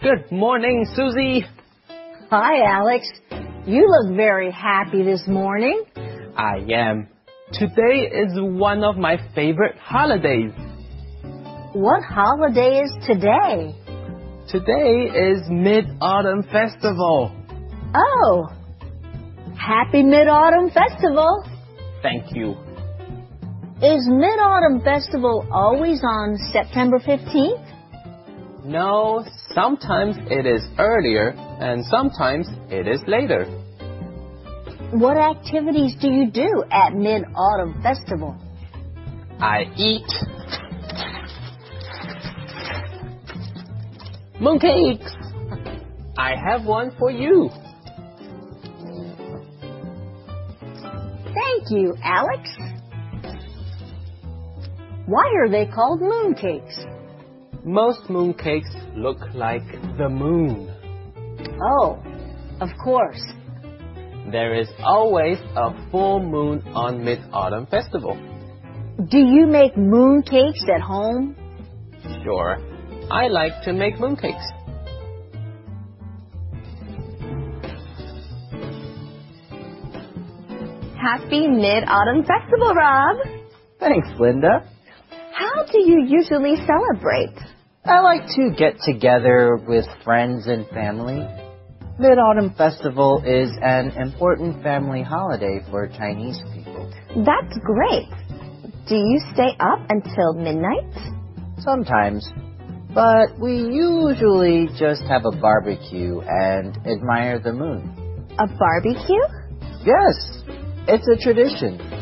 Good morning, Susie. Hi, Alex. You look very happy this morning. I am. Today is one of my favorite holidays. What holiday is today? Today is Mid-Autumn Festival. Oh, happy Mid-Autumn Festival. Thank you. Is Mid-Autumn Festival always on September 15th? No, sometimes it is earlier and sometimes it is later. What activities do you do at Mid-Autumn Festival? I eat mooncakes. I have one for you. Thank you, Alex. Why are they called mooncakes? Most mooncakes look like the moon. Oh, of course. There is always a full moon on Mid-Autumn Festival. Do you make mooncakes at home? Sure, I like to make mooncakes. Happy Mid-Autumn Festival, Rob. Thanks, Linda. How do you usually celebrate? I like to get together with friends and family. Mid-Autumn Festival is an important family holiday for Chinese people. That's great. Do you stay up until midnight? Sometimes, but we usually just have a barbecue and admire the moon. A barbecue? Yes, it's a tradition.